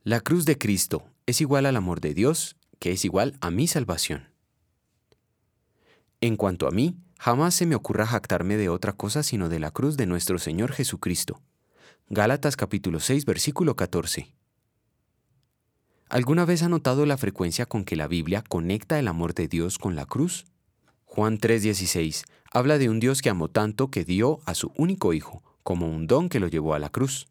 La cruz de Cristo es igual al amor de Dios, que es igual a mi salvación. En cuanto a mí, jamás se me ocurra jactarme de otra cosa sino de la cruz de nuestro Señor Jesucristo. Gálatas capítulo 6, versículo 14. ¿Alguna vez ha notado la frecuencia con que la Biblia conecta el amor de Dios con la cruz? Juan 3:16 habla de un Dios que amó tanto que dio a su único Hijo, como un don que lo llevó a la cruz.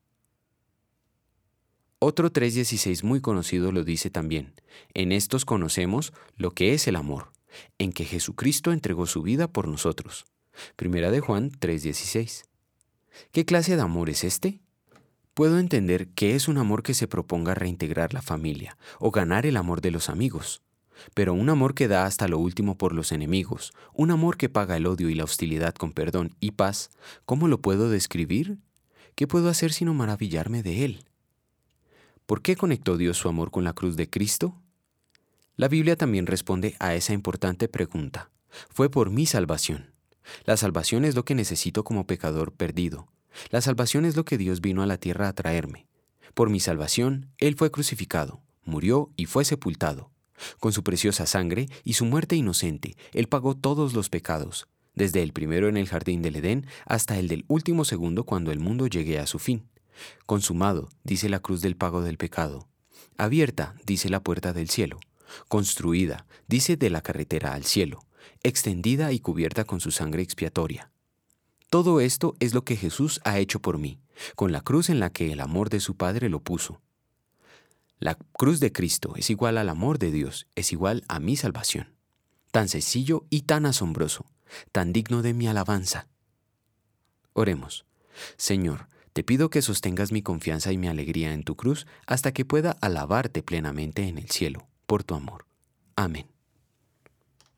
Otro 3:16 muy conocido lo dice también: en estos conocemos lo que es el amor, en que Jesucristo entregó su vida por nosotros. Primera de Juan 3:16. ¿Qué clase de amor es este? Puedo entender que es un amor que se proponga reintegrar la familia o ganar el amor de los amigos, pero un amor que da hasta lo último por los enemigos, un amor que paga el odio y la hostilidad con perdón y paz, ¿cómo lo puedo describir? ¿Qué puedo hacer sino maravillarme de él? ¿Por qué conectó Dios su amor con la cruz de Cristo? La Biblia también responde a esa importante pregunta. Fue por mi salvación. La salvación es lo que necesito como pecador perdido. La salvación es lo que Dios vino a la tierra a traerme. Por mi salvación, Él fue crucificado, murió y fue sepultado. Con su preciosa sangre y su muerte inocente, Él pagó todos los pecados, desde el primero en el jardín del Edén hasta el del último segundo cuando el mundo llegue a su fin. Consumado, dice la cruz del pago del pecado. Abierta, dice la puerta del cielo. Construida, dice de la carretera al cielo. Extendida y cubierta con su sangre expiatoria. Todo esto es lo que Jesús ha hecho por mí, con la cruz en la que el amor de su Padre lo puso. La cruz de Cristo es igual al amor de Dios, es igual a mi salvación. Tan sencillo y tan asombroso, tan digno de mi alabanza. Oremos. Señor, te pido que sostengas mi confianza y mi alegría en tu cruz hasta que pueda alabarte plenamente en el cielo, por tu amor. Amén.